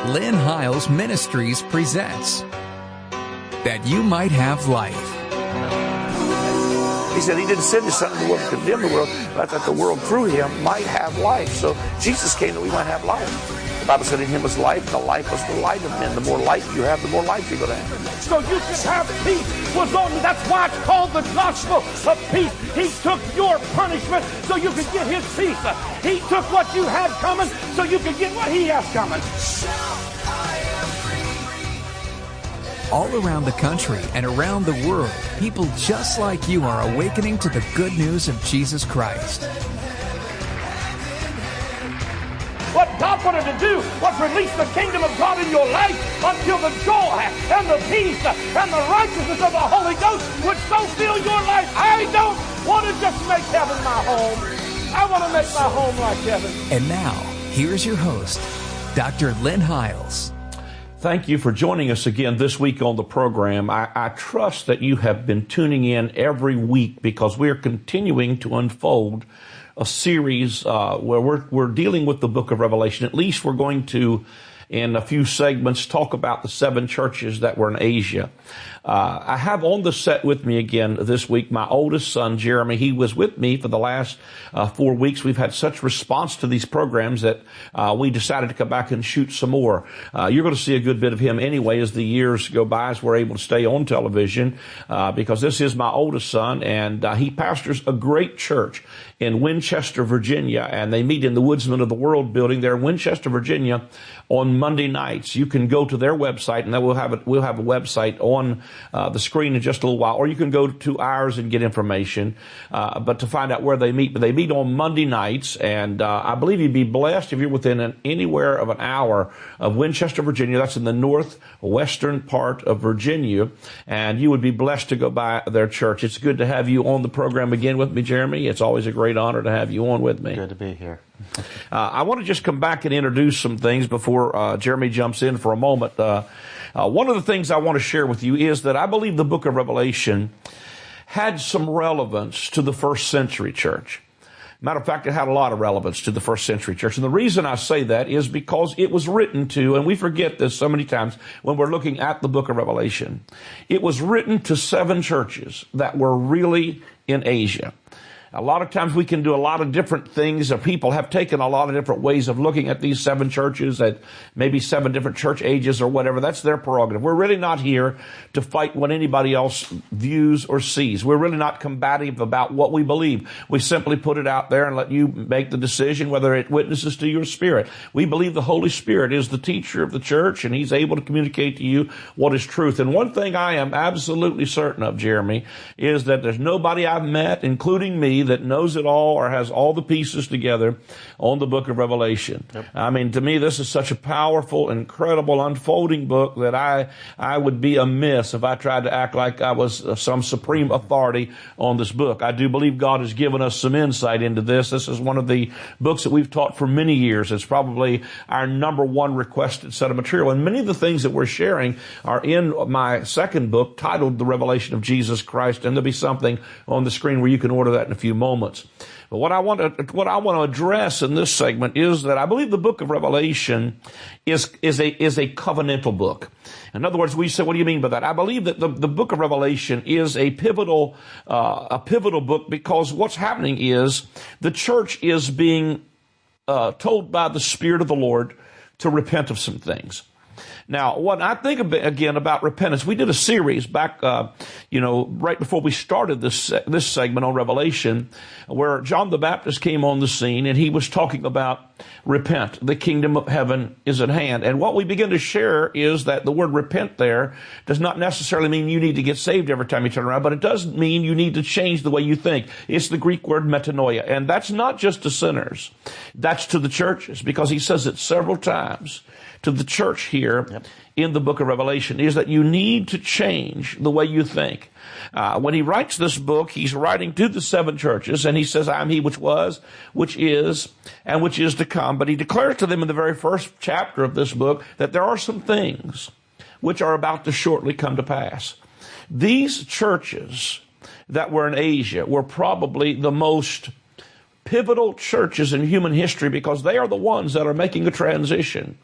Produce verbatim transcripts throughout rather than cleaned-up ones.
Lynn Hiles Ministries presents That You Might Have Life. He said he didn't send his son into the world to condemn the world, but that the world through him might have life. So Jesus came that we might have life. The Bible said in him was life, the life was the light of men. The more light you have, the more life you're going to have. So you can have peace. Was on, that's why it's called the gospel of peace. He took your punishment so you could get his peace. He took what you had coming so you could get what he has coming. All around the country and around the world, people just like you are awakening to the good news of Jesus Christ. What God wanted to do was release the kingdom of God in your life until the joy and the peace and the righteousness of the Holy Ghost would so fill your life. I don't want to just make heaven my home. I want to make my home like heaven. And now, here's your host, Doctor Lynn Hiles. Thank you for joining us again this week on the program. I, I trust that you have been tuning in every week because we are continuing to unfold a series uh, where we're, we're dealing with the book of Revelation. At least we're going to, in a few segments, talk about the seven churches that were in Asia. Uh, I have on the set with me again this week my oldest son, Jeremy. He was with me for the last uh, four weeks. We've had such response to these programs that uh, we decided to come back and shoot some more. Uh, you're going to see a good bit of him anyway as the years go by, as we're able to stay on television, uh, because this is my oldest son, and uh, he pastors a great church in Winchester, Virginia, and they meet in the Woodsman of the World building there in Winchester, Virginia on Monday nights. You can go to their website, and then we'll have a, we'll have a website on Uh, the screen in just a little while, or you can go to ours and get information, uh, but to find out where they meet. But they meet on Monday nights, and uh, I believe you'd be blessed if you're within an, anywhere of an hour of Winchester, Virginia. That's in the northwestern part of Virginia, and you would be blessed to go by their church. It's good to have you on the program again with me, Jeremy. It's always a great honor to have you on with me. Good to be here. uh, I want to just come back and introduce some things before uh, Jeremy jumps in for a moment. Uh, Uh, one of the things I want to share with you is that I believe the book of Revelation had some relevance to the first century church. Matter of fact, it had a lot of relevance to the first century church. And the reason I say that is because it was written to, and we forget this so many times when we're looking at the book of Revelation, it was written to seven churches that were really in Asia. A lot of times we can do a lot of different things, or people have taken a lot of different ways of looking at these seven churches, at maybe seven different church ages or whatever. That's their prerogative. We're really not here to fight what anybody else views or sees. We're really not combative about what we believe. We simply put it out there and let you make the decision whether it witnesses to your spirit. We believe the Holy Spirit is the teacher of the church, and he's able to communicate to you what is truth. And one thing I am absolutely certain of, Jeremy, is that there's nobody I've met, including me, that knows it all or has all the pieces together on the book of Revelation. Yep. I mean, to me, this is such a powerful, incredible, unfolding book that I I would be amiss if I tried to act like I was some supreme authority on this book. I do believe God has given us some insight into this. This is one of the books that we've taught for many years. It's probably our number one requested set of material. And many of the things that we're sharing are in my second book titled The Revelation of Jesus Christ. And there'll be something on the screen where you can order that in a few moments. But what I want to what I want to address in this segment is that I believe the book of Revelation is is a is a covenantal book. In other words, we say, what do you mean by that? I believe that the, the book of Revelation is a pivotal uh, a pivotal book because what's happening is the church is being uh, told by the Spirit of the Lord to repent of some things. Now, what I think again about repentance, we did a series back, uh, you know, right before we started this this segment on Revelation, where John the Baptist came on the scene and he was talking about repent. The kingdom of heaven is at hand. And what we begin to share is that the word repent there does not necessarily mean you need to get saved every time you turn around, but it does mean you need to change the way you think. It's the Greek word metanoia, and that's not just to sinners. That's to the churches, because he says it several times to the church here yep. in the book of Revelation, is that you need to change the way you think. Uh, when he writes this book, he's writing to the seven churches, and he says, I am he which was, which is, and which is to come. But he declares to them in the very first chapter of this book that there are some things which are about to shortly come to pass. These churches that were in Asia were probably the most pivotal churches in human history because they are the ones that are making a transition.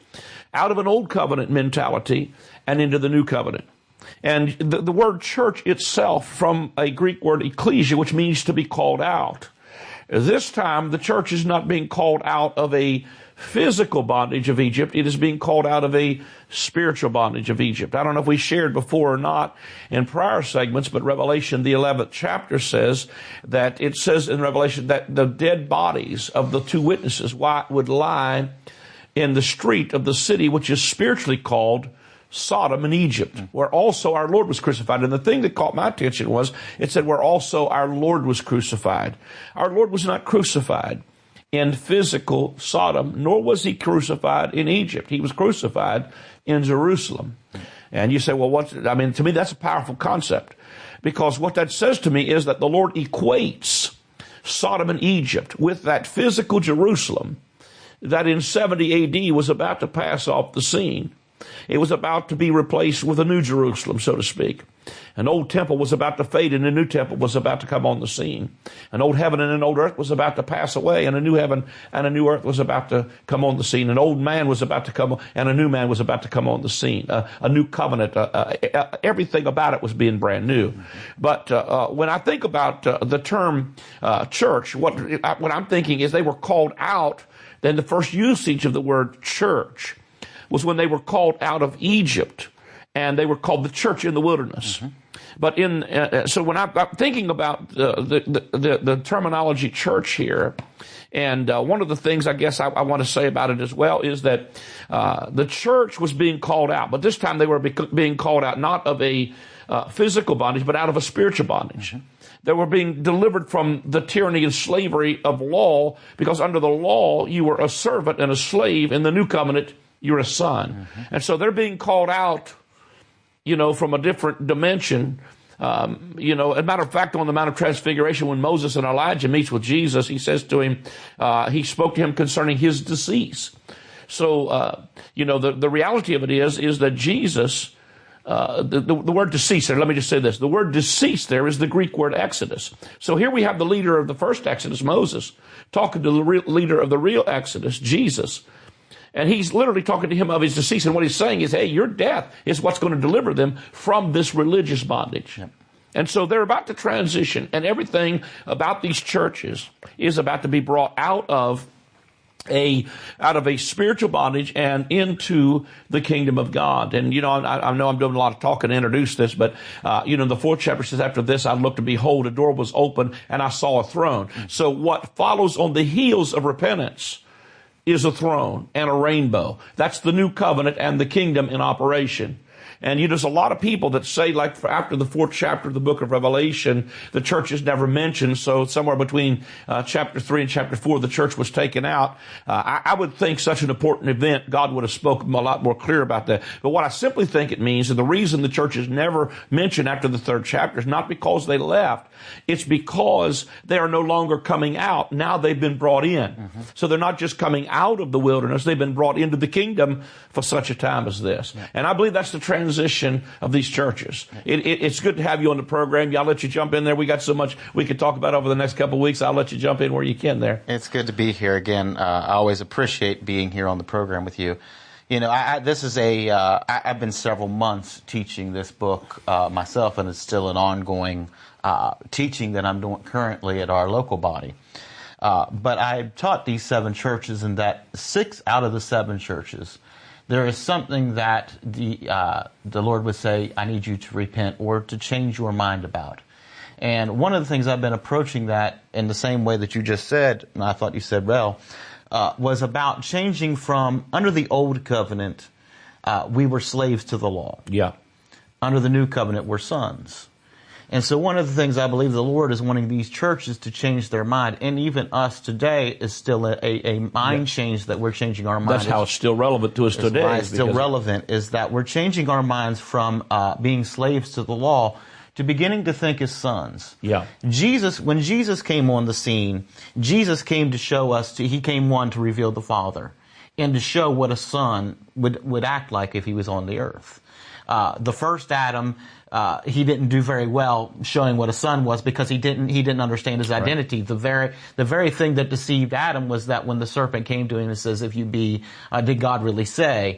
out of an old covenant mentality and into the new covenant. And the, the word church itself, from a Greek word ecclesia, which means to be called out. This time, the church is not being called out of a physical bondage of Egypt. It is being called out of a spiritual bondage of Egypt. I don't know if we shared before or not in prior segments, but Revelation, the eleventh chapter, says that it says in Revelation that the dead bodies of the two witnesses would lie in the street of the city, which is spiritually called Sodom and Egypt, where also our Lord was crucified. And the thing that caught my attention was it said where also our Lord was crucified. Our Lord was not crucified in physical Sodom, nor was he crucified in Egypt. He was crucified in Jerusalem. And you say, well, what's, I mean, to me, that's a powerful concept, because what that says to me is that the Lord equates Sodom and Egypt with that physical Jerusalem that in seventy A D was about to pass off the scene. It was about to be replaced with a new Jerusalem, so to speak. An old temple was about to fade and a new temple was about to come on the scene. An old heaven and an old earth was about to pass away, and a new heaven and a new earth was about to come on the scene. An old man was about to come, and a new man was about to come on the scene. Uh, a new covenant, uh, uh, everything about it was being brand new. But uh, uh, when I think about uh, the term uh, church, what, what I'm thinking is they were called out. Then the first usage of the word church was when they were called out of Egypt, and they were called the church in the wilderness. Mm-hmm. But in uh, so when I'm, I'm thinking about uh, the, the, the the terminology church here, and uh, one of the things I guess I, I want to say about it as well is that uh, the church was being called out, but this time they were bec- being called out not of a uh, physical bondage, but out of a spiritual bondage. Mm-hmm. They were being delivered from the tyranny and slavery of law, because under the law you were a servant and a slave. In the new covenant, you're a son. Mm-hmm. And so they're being called out, you know, from a different dimension. Um, you know, as a matter of fact, on the Mount of Transfiguration, when Moses and Elijah meets with Jesus, he says to him, uh, he spoke to him concerning his decease. So, uh, you know, the, the reality of it is, is that Jesus, uh, the, the, the word decease there, let me just say this. The word decease there is the Greek word Exodus. So here we have the leader of the first Exodus, Moses, talking to the real leader of the real Exodus, Jesus. And he's literally talking to him of his decease. And what he's saying is, hey, your death is what's going to deliver them from this religious bondage. Yep. And so they're about to transition. And everything about these churches is about to be brought out of a out of a spiritual bondage and into the kingdom of God. And, you know, I, I know I'm doing a lot of talking to introduce this, but, uh, you know, the fourth chapter says, after this, I looked and behold, a door was open and I saw a throne. So what follows on the heels of repentance is a throne and a rainbow. That's the new covenant and the kingdom in operation. And you know, there's a lot of people that say, like, after the fourth chapter of the book of Revelation, the church is never mentioned. So somewhere between uh, chapter three and chapter four, the church was taken out. Uh, I, I would think such an important event, God would have spoken a lot more clear about that. But what I simply think it means, and the reason the church is never mentioned after the third chapter, is not because they left. It's because they are no longer coming out. Now they've been brought in. Mm-hmm. So they're not just coming out of the wilderness. They've been brought into the kingdom for such a time as this. Yeah. And I believe that's the transition of these churches. It, it, it's good to have you on the program. I'll let you jump in there. We got so much we could talk about over the next couple of weeks. I'll let you jump in where you can there. It's good to be here again. Uh, I always appreciate being here on the program with you. You know, I, I, this is a, uh, I, I've been several months teaching this book uh, myself, and it's still an ongoing uh, teaching that I'm doing currently at our local body. Uh, but I taught these seven churches, and that six out of the seven churches, there is something that the uh, the Lord would say, I need you to repent or to change your mind about. And one of the things I've been approaching that in the same way that you just said, and I thought you said well, uh, was about changing from, under the old covenant, uh, we were slaves to the law. Yeah. Under the new covenant, we're sons. And so one of the things I believe the Lord is wanting these churches to change their mind, and even us today, is still a, a mind yeah. change that we're changing our minds. That's how it's still relevant to us That's today. Why it's still relevant is that we're changing our minds from uh, being slaves to the law to beginning to think as sons. Yeah. Jesus, when Jesus came on the scene, Jesus came to show us, to, he came one to reveal the Father and to show what a son would, would act like if he was on the earth. Uh, the first Adam, uh, he didn't do very well showing what a son was because he didn't, he didn't understand his identity. Right. The very, the very thing that deceived Adam was that when the serpent came to him and says, if you be, uh, did God really say?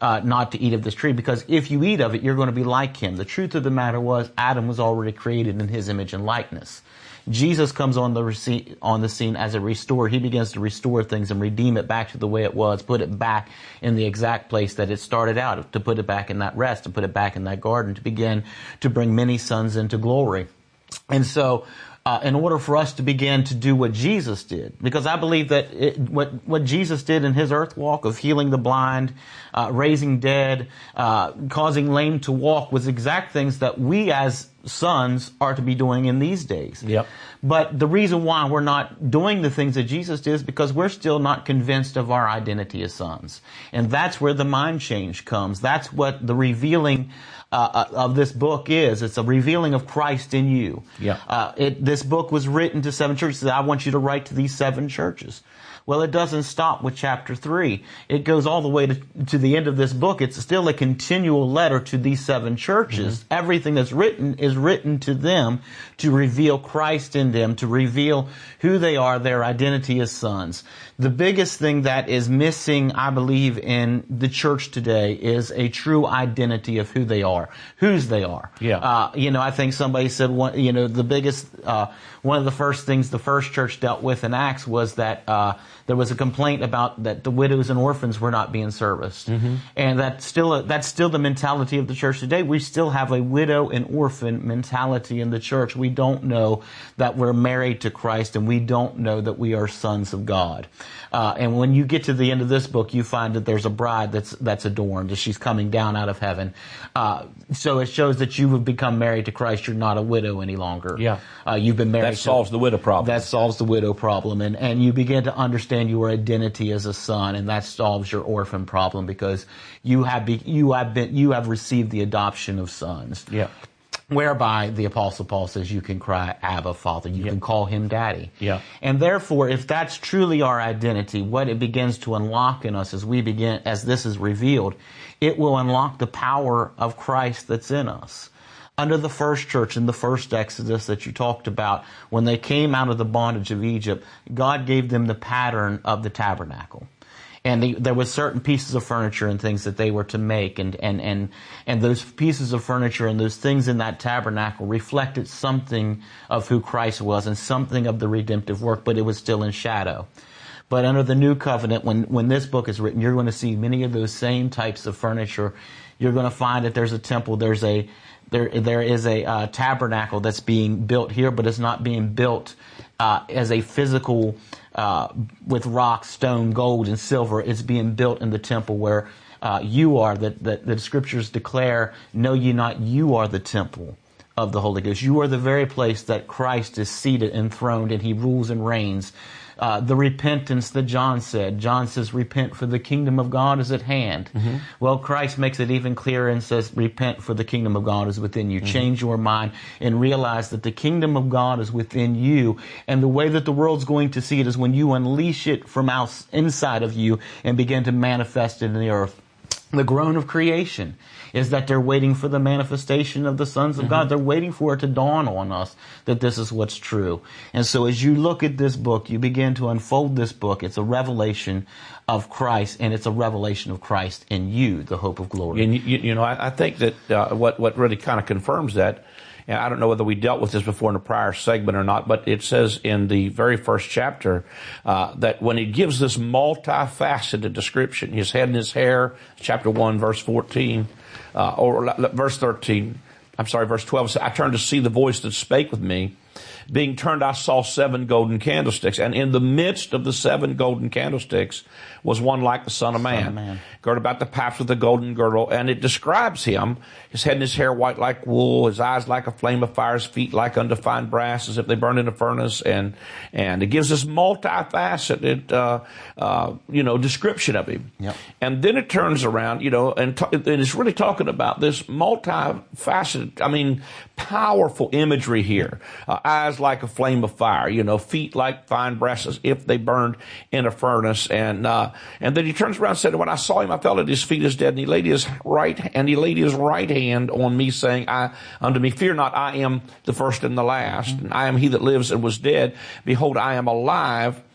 uh, not to eat of this tree, because if you eat of it, you're going to be like him. The truth of the matter was, Adam was already created in his image and likeness. Jesus comes on the rece- on the scene as a restorer. He begins to restore things and redeem it back to the way it was, put it back in the exact place that it started out, to put it back in that rest, to put it back in that garden, to begin to bring many sons into glory. And so, Uh, in order for us to begin to do what Jesus did, because I believe that it, what what Jesus did in his earth walk of healing the blind, uh, raising dead, uh, causing lame to walk, was exact things that we as sons are to be doing in these days. Yep. But the reason why we're not doing the things that Jesus did is because we're still not convinced of our identity as sons. And that's where the mind change comes. That's what the revealing uh, of this book is. It's a revealing of Christ in you. Yeah. Uh, it, this book was written to seven churches. I want you to write to these seven churches. Well, it doesn't stop with chapter three. It goes all the way to, to the end of this book. It's still a continual letter to these seven churches. Mm-hmm. Everything that's written is written to them to reveal Christ in them, to reveal who they are, their identity as sons. The biggest thing that is missing, I believe, in the church today is a true identity of who they are, whose they are. Yeah. Uh, you know, I think somebody said, one, you know, the biggest, uh, one of the first things the first church dealt with in Acts was that, uh, there was a complaint about that the widows and orphans were not being serviced. Mm-hmm. And that's still, a, that's still the mentality of the church today. We still have a widow and orphan mentality in the church. We don't know that we're married to Christ, and we don't know that we are sons of God. Uh, and when you get to the end of this book, you find that there's a bride that's that's adorned, as she's coming down out of heaven. Uh, so it shows that you have become married to Christ. You're not a widow any longer. Yeah. Uh, you've been married. That solves to, the widow problem. That solves the widow problem. And, and you begin to understand your identity as a son, and that solves your orphan problem, because you have be, you have been you have received the adoption of sons. Yeah. Whereby the Apostle Paul says you can cry, Abba, Father. You Yep. can call him Daddy. Yeah. And therefore, if that's truly our identity, what it begins to unlock in us as we begin, as this is revealed, it will unlock the power of Christ that's in us. Under the first church in the first Exodus that you talked about, when they came out of the bondage of Egypt, God gave them the pattern of the tabernacle. And they, there was certain pieces of furniture and things that they were to make, and, and, and, and those pieces of furniture and those things in that tabernacle reflected something of who Christ was and something of the redemptive work, but it was still in shadow. But under the new covenant, when, when this book is written, you're going to see many of those same types of furniture. You're going to find that there's a temple, there's a, there, there is a uh, tabernacle that's being built here, but it's not being built uh, as a physical Uh, with rock, stone, gold, and silver. It's being built in the temple where uh, you are, that, that the scriptures declare, know ye not, you are the temple of the Holy Ghost. You are the very place that Christ is seated, enthroned, and he rules and reigns. Uh, the repentance that John said. John says, repent, for the kingdom of God is at hand. Mm-hmm. Well, Christ makes it even clearer and says, repent, for the kingdom of God is within you. Mm-hmm. Change your mind and realize that the kingdom of God is within you. And the way that the world's going to see it is when you unleash it from out, inside of you and begin to manifest it in the earth. The groan of creation is that they're waiting for the manifestation of the sons of mm-hmm. God. They're waiting for it to dawn on us that this is what's true. And so as you look at this book, you begin to unfold this book. It's a revelation of Christ, and it's a revelation of Christ in you, the hope of glory. And you, you know, I, I think that uh, what what really kind of confirms that, and I don't know whether we dealt with this before in a prior segment or not, but it says in the very first chapter uh, that when it gives this multifaceted description, his head and his hair, chapter one, verse fourteen, uh, or verse thirteen, I'm sorry, verse twelve, I turned to see the voice that spake with me. Being turned, I saw seven golden candlesticks, and in the midst of the seven golden candlesticks was one like the Son of Man, Son of Man. girded about the paps with a golden girdle, and it describes him, his head and his hair white like wool, his eyes like a flame of fire, his feet like undefined brass, as if they burned in a furnace, and and it gives this multifaceted, uh, uh, you know, description of him. Yep. And then it turns around, you know, and, t- and it's really talking about this multifaceted, I mean, powerful imagery here. Uh, eyes like a flame of fire, you know, feet like fine brass, as if they burned in a furnace. And uh, and then he turns around and said, when I saw him, I fell at his feet as dead. And he laid his right and he laid his right hand on me, saying, I unto me, fear not, I am the first and the last, mm-hmm. and I am he that lives and was dead. Behold, I am alive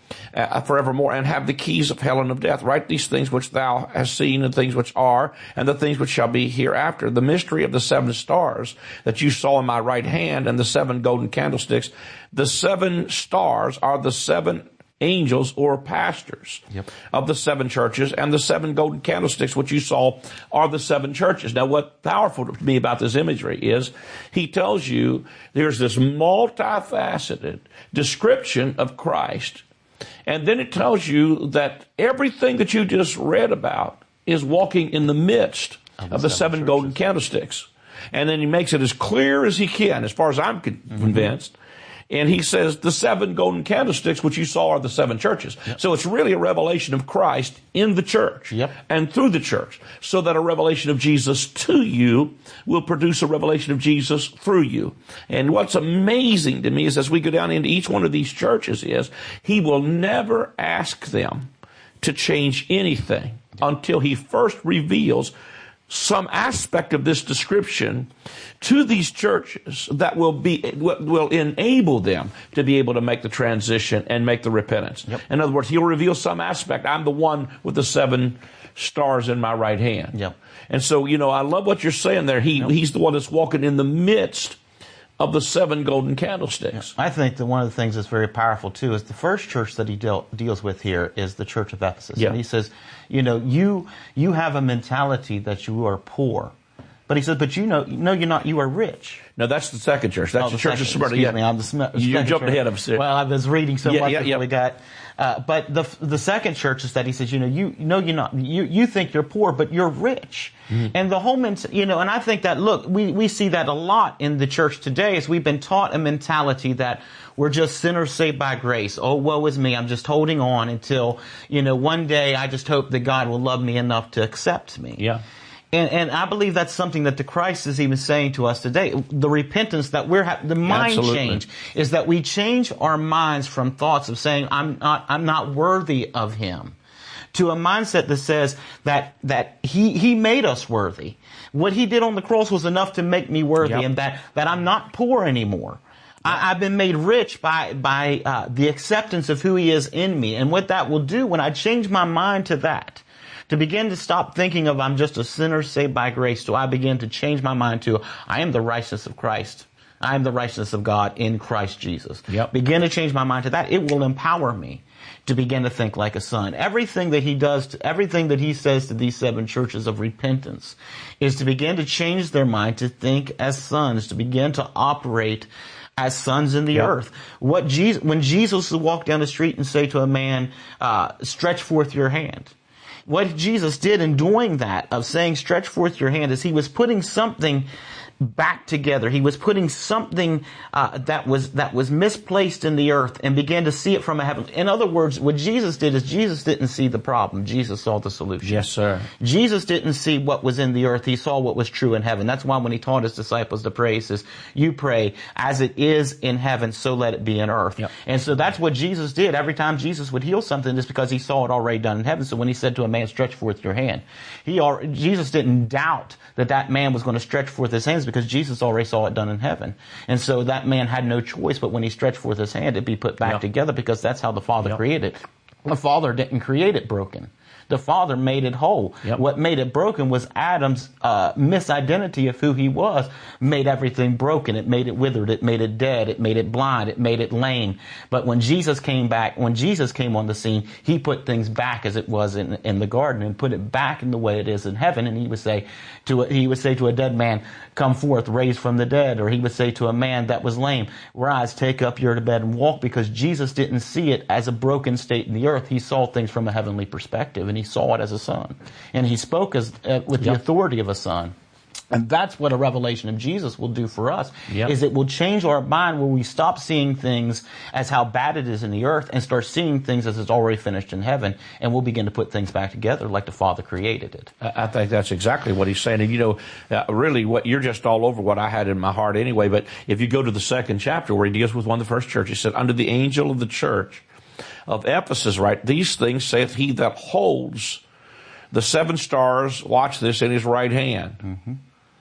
uh, forevermore, and have the keys of hell and of death. Write these things which thou hast seen, and things which are, and the things which shall be hereafter. The mystery of the seven stars that you saw in my right hand, and the seven golden candlesticks. The seven stars are the seven angels or pastors yep. of the seven churches, and the seven golden candlesticks which you saw are the seven churches. Now, what's powerful to me about this imagery is he tells you there's this multifaceted description of Christ, and then it tells you that everything that you just read about is walking in the midst of the, of the seven, seven golden candlesticks. And then he makes it as clear as he can, as far as I'm convinced. Mm-hmm. And he says the seven golden candlesticks, which you saw, are the seven churches. Yep. So it's really a revelation of Christ in the church yep. and through the church, so that a revelation of Jesus to you will produce a revelation of Jesus through you. And what's amazing to me is as we go down into each one of these churches is he will never ask them to change anything until he first reveals some aspect of this description to these churches that will be will enable them to be able to make the transition and make the repentance. Yep. In other words, he'll reveal some aspect. I'm the one with the seven stars in my right hand. Yep. And so, you know, I love what you're saying there. He yep. he's the one that's walking in the midst of the seven golden candlesticks. I think that one of the things that's very powerful, too, is the first church that he deal, deals with here is the church of Ephesus. Yeah. And he says, you know, you you have a mentality that you are poor. But he says, but you know, no, you're not, you are rich. No, that's the second church. That's oh, the, the church of Smyrna. Excuse yeah. me, I'm the Sm- You jumped church. ahead of us. Well, I was reading so yeah, much yeah, before yeah. we got... Uh, but the the second church is that he says, you know, you no, you're not. You you think you're poor, but you're rich, mm. and the whole ment- you know. And I think that look, we we see that a lot in the church today, as we've been taught a mentality that we're just sinners saved by grace. Oh, woe is me! I'm just holding on until you know one day I just hope that God will love me enough to accept me. Yeah. And, and I believe that's something that the Christ is even saying to us today. The repentance that we're ha- the mind Absolutely. change is that we change our minds from thoughts of saying I'm not I'm not worthy of Him, to a mindset that says that that He He made us worthy. What He did on the cross was enough to make me worthy, yep. and that that I'm not poor anymore. I, I've been made rich by by uh, the acceptance of who He is in me, and what that will do when I change my mind to that. To begin to stop thinking of I'm just a sinner saved by grace, to I begin to change my mind to I am the righteousness of Christ. I am the righteousness of God in Christ Jesus. Yep. Begin to change my mind to that. It will empower me to begin to think like a son. Everything that he does, to, everything that he says to these seven churches of repentance is to begin to change their mind to think as sons, to begin to operate as sons in the yep. earth. What Jesus, when Jesus would walk down the street and say to a man, uh, stretch forth your hand. What Jesus did in doing that, of saying stretch forth your hand, is he was putting something back together. He was putting something uh, that was that was misplaced in the earth and began to see it from a heaven. In other words, what Jesus did is Jesus didn't see the problem. Jesus saw the solution. Yes, sir. Jesus didn't see what was in the earth. He saw what was true in heaven. That's why when he taught his disciples to pray, he says, you pray as it is in heaven, so let it be in earth. Yep. And so that's what Jesus did. Every time Jesus would heal something, it's because he saw it already done in heaven. So when he said to a man, stretch forth your hand, he already, Jesus didn't doubt that that man was going to stretch forth his hands, because Jesus already saw it done in heaven. And so that man had no choice, but when he stretched forth his hand, it'd be put back yep. together, because that's how the Father yep. created it. The Father didn't create it broken. The Father made it whole. Yep. What made it broken was Adam's uh, misidentity of who he was, made everything broken. It made it withered. It made it dead. It made it blind. It made it lame. But when Jesus came back, when Jesus came on the scene, he put things back as it was in, in the garden, and put it back in the way it is in heaven. And he would say to a, he would say to a dead man, come forth, raised from the dead. Or he would say to a man that was lame, rise, take up your bed and walk, because Jesus didn't see it as a broken state in the earth. He saw things from a heavenly perspective, and he saw it as a son. And he spoke as uh, with yep. the authority of a son. And that's what a revelation of Jesus will do for us, yep. is it will change our mind, where we stop seeing things as how bad it is in the earth and start seeing things as it's already finished in heaven. And we'll begin to put things back together like the Father created it. I think that's exactly what he's saying. And, you know, uh, really, what you're just all over what I had in my heart anyway. But if you go to the second chapter where he deals with one of the first churches, he said, under the angel of the church of Ephesus, right, these things saith he that holds the seven stars, watch this, in his right hand, mm-hmm.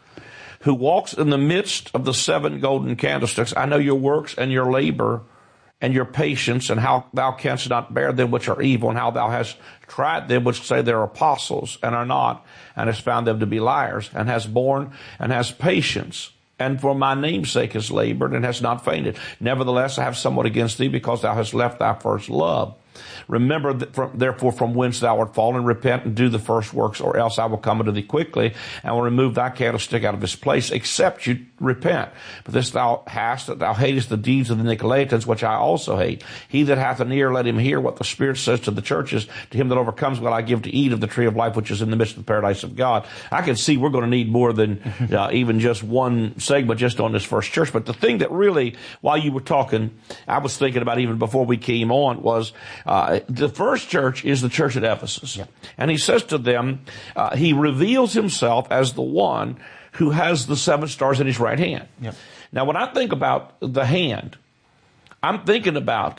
who walks in the midst of the seven golden candlesticks. I know your works and your labor and your patience, and how thou canst not bear them which are evil, and how thou hast tried them which say they're apostles and are not, and hast found them to be liars, and hast borne and hast patience, and for my name's sake hast labored and hast not fainted. Nevertheless, I have somewhat against thee, because thou hast left thy first love. Remember, that from, therefore, from whence thou art fallen, repent and do the first works, or else I will come unto thee quickly, and will remove thy candlestick out of his place, except you repent. But this thou hast, that thou hatest the deeds of the Nicolaitans, which I also hate. He that hath an ear, let him hear what the Spirit says to the churches. To him that overcomes will I give to eat of the tree of life, which is in the midst of the paradise of God. I can see we're going to need more than uh, even just one segment just on this first church. But the thing that really, while you were talking, I was thinking about even before we came on, was uh, the first church is the church at Ephesus. Yeah. And he says to them, uh, he reveals himself as the one who has the seven stars in his right hand. Yeah. Now, when I think about the hand, I'm thinking about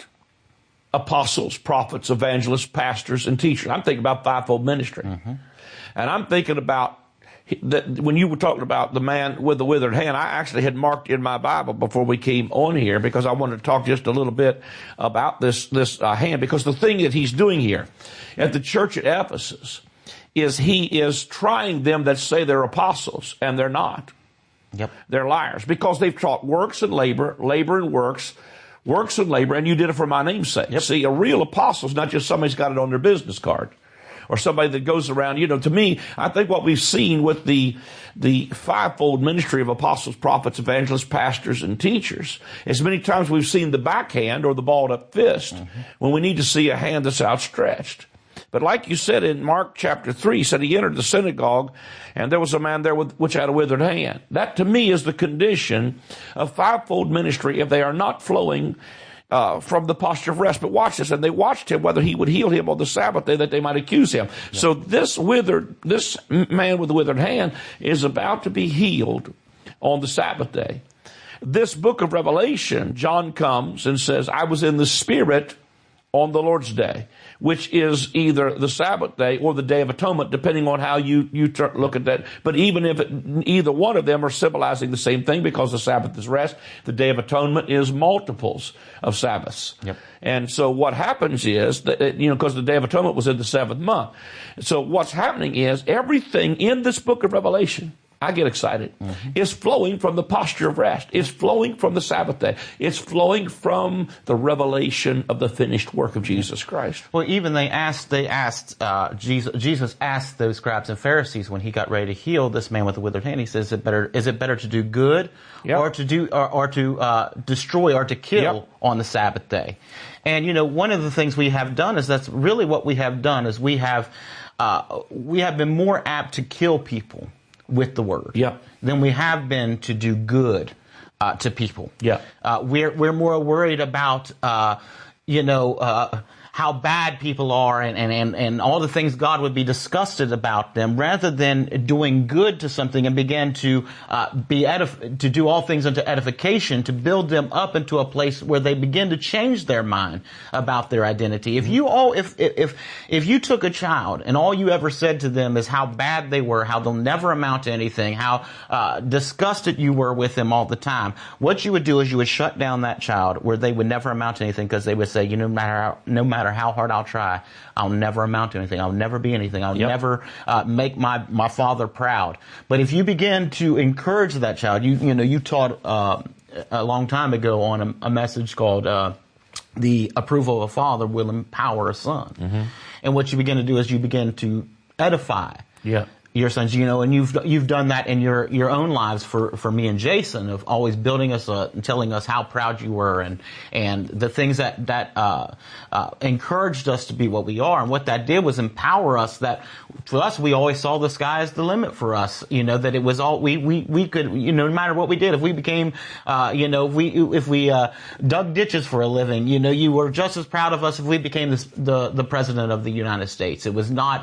apostles, prophets, evangelists, pastors, and teachers. I'm thinking about fivefold ministry. Mm-hmm. And I'm thinking about that when you were talking about the man with the withered hand, I actually had marked in my Bible before we came on here, because I wanted to talk just a little bit about this, this uh, hand, because the thing that he's doing here at the church at Ephesus is he is trying them that say they're apostles, and they're not. Yep. They're liars, because they've taught works and labor, labor and works, works and labor, and you did it for my name's sake. Yep. See, a real apostle is not just somebody's got it on their business card, or somebody that goes around. You know, to me, I think what we've seen with the the fivefold ministry of apostles, prophets, evangelists, pastors, and teachers is many times we've seen the backhand or the balled up fist mm-hmm. when we need to see a hand that's outstretched. But like you said in Mark chapter three, he said he entered the synagogue, and there was a man there with, which had a withered hand. That to me is the condition of fivefold ministry if they are not flowing Uh, from the posture of rest. But watch this, and they watched him whether he would heal him on the Sabbath day, that they might accuse him. Yeah. So this withered, this man with the withered hand is about to be healed on the Sabbath day. This book of Revelation, John comes and says, I was in the Spirit on the Lord's day, which is either the Sabbath day or the Day of Atonement, depending on how you, you ter- look at that. But even if it, either one of them are symbolizing the same thing, because the Sabbath is rest, the Day of Atonement is multiples of Sabbaths. Yep. And so what happens is that, you know, because the Day of Atonement was in the seventh month. So what's happening is everything in this book of Revelation, I get excited, mm-hmm. is flowing from the posture of rest. It's flowing from the Sabbath day. It's flowing from the revelation of the finished work of Jesus Christ. Well, even they asked, they asked, uh, Jesus, Jesus asked those scribes and Pharisees when he got ready to heal this man with the withered hand, he says, is it better, is it better to do good yep. or to do, or, or to, uh, destroy or to kill yep. on the Sabbath day? And, you know, one of the things we have done is that's really what we have done is we have, uh, we have been more apt to kill people with the word yep. than we have been to do good uh, to people. Yeah, uh, we're we're more worried about uh, you know uh, how bad people are and, and, and, and all the things God would be disgusted about them, rather than doing good to something and begin to uh, be edif- to do all things unto edification, to build them up into a place where they begin to change their mind about their identity. If you all, if if if you took a child and all you ever said to them is how bad they were, how they'll never amount to anything, how uh, disgusted you were with them all the time, what you would do is you would shut down that child where they would never amount to anything, because they would say, you know, no matter how, no matter how hard I'll try, I'll never amount to anything. I'll never be anything. I'll yep. never uh, make my, my father proud. But if you begin to encourage that child, you you know, you taught uh, a long time ago on a, a message called uh, the approval of a father will empower a son. Mm-hmm. And what you begin to do is you begin to edify yeah. your sons, you know, and you've you've done that in your, your own lives for, for me and Jason, of always building us up and telling us how proud you were, and and the things that that uh, uh, encouraged us to be what we are. And what that did was empower us. That for us, we always saw the sky as the limit for us. You know, that it was all we we we could, you know, no matter what we did, if we became, uh, you know, if we if we uh, dug ditches for a living, you know, you were just as proud of us if we became this, the the president of the United States. It was not.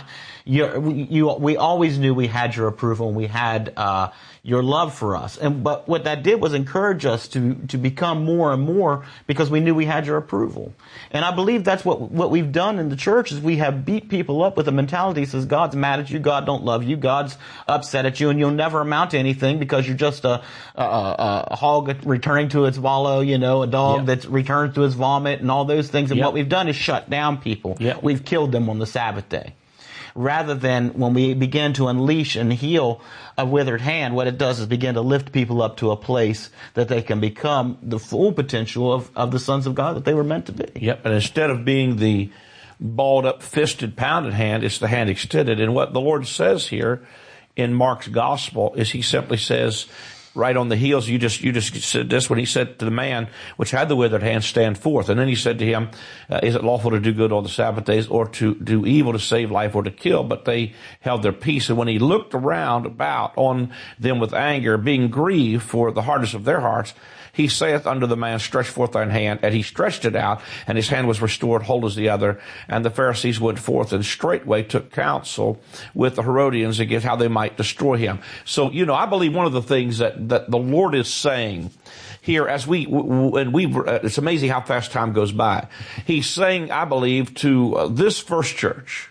you, you, we always knew we had your approval and we had uh, your love for us. And but what that did was encourage us to to become more and more because we knew we had your approval. And I believe that's what what we've done in the church is we have beat people up with a mentality that says God's mad at you, God don't love you, God's upset at you, and you'll never amount to anything because you're just a a, a, a hog returning to its wallow, you know, a dog yep. that's returned to his vomit, and all those things. And yep. what we've done is shut down people. Yep. We've killed them on the Sabbath day. Rather than when we begin to unleash and heal a withered hand, what it does is begin to lift people up to a place that they can become the full potential of, of the sons of God that they were meant to be. Yep, and instead of being the balled up, fisted, pounded hand, it's the hand extended. And what the Lord says here in Mark's gospel is he simply says, right on the heels, you just you just said this when he said to the man which had the withered hand, stand forth. And then he said to him, uh, is it lawful to do good on the Sabbath days or to do evil, to save life or to kill? But they held their peace. And when he looked around about on them with anger, being grieved for the hardness of their hearts, he saith unto the man, stretch forth thine hand. And he stretched it out, and his hand was restored whole as the other. And the Pharisees went forth and straightway took counsel with the Herodians against how they might destroy him. So, you know, I believe one of the things that, that the Lord is saying here as we, and we, it's amazing how fast time goes by. He's saying, I believe, to uh, this first church,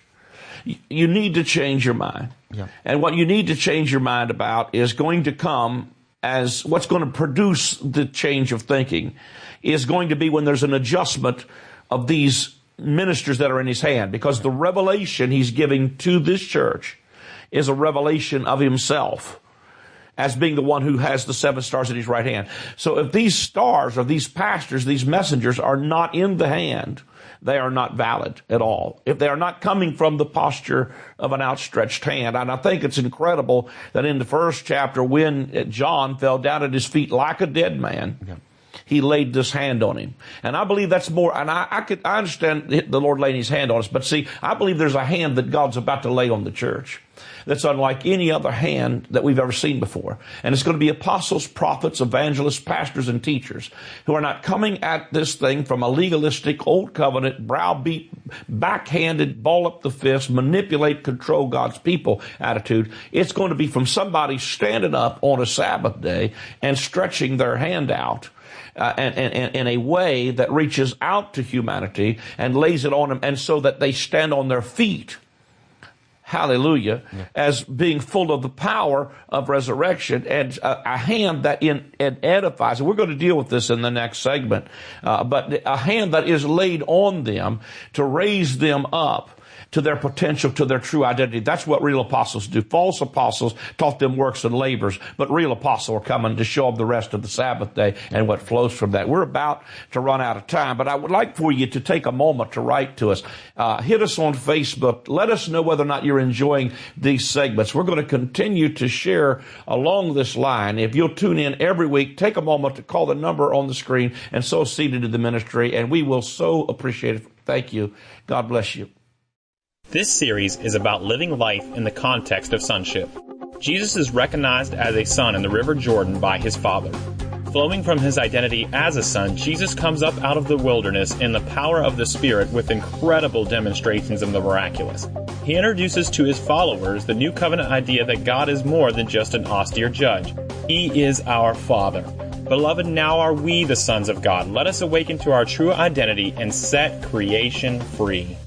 you need to change your mind. Yeah. And what you need to change your mind about is going to come as what's going to produce the change of thinking is going to be when there's an adjustment of these ministers that are in his hand, because the revelation he's giving to this church is a revelation of himself as being the one who has the seven stars in his right hand. So if these stars or these pastors, these messengers are not in the hand, they are not valid at all. If they are not coming from the posture of an outstretched hand. And I think it's incredible that in the first chapter, when John fell down at his feet like a dead man, okay. he laid this hand on him. And I believe that's more, and I, I could, I understand the Lord laying his hand on us, but see, I believe there's a hand that God's about to lay on the church that's unlike any other hand that we've ever seen before. And it's going to be apostles, prophets, evangelists, pastors, and teachers who are not coming at this thing from a legalistic, old covenant, browbeat, backhanded, ball up the fist, manipulate, control God's people attitude. It's going to be from somebody standing up on a Sabbath day and stretching their hand out. Uh, and, and, and in a way that reaches out to humanity and lays it on them, and so that they stand on their feet. Hallelujah, yeah. As being full of the power of resurrection, and a, a hand that in, it edifies. And we're going to deal with this in the next segment. Uh, but a hand that is laid on them to raise them up to their potential, to their true identity. That's what real apostles do. False apostles taught them works and labors, but real apostles are coming to show them the rest of the Sabbath day and what flows from that. We're about to run out of time, but I would like for you to take a moment to write to us. Uh, hit us on Facebook. Let us know whether or not you're enjoying these segments. We're going to continue to share along this line. If you'll tune in every week, take a moment to call the number on the screen and sow seed into the ministry, and we will so appreciate it. Thank you. God bless you. This series is about living life in the context of sonship. Jesus is recognized as a son in the River Jordan by his Father. Flowing from his identity as a son, Jesus comes up out of the wilderness in the power of the Spirit with incredible demonstrations of the miraculous. He introduces to his followers the new covenant idea that God is more than just an austere judge. He is our Father. Beloved, now are we the sons of God. Let us awaken to our true identity and set creation free.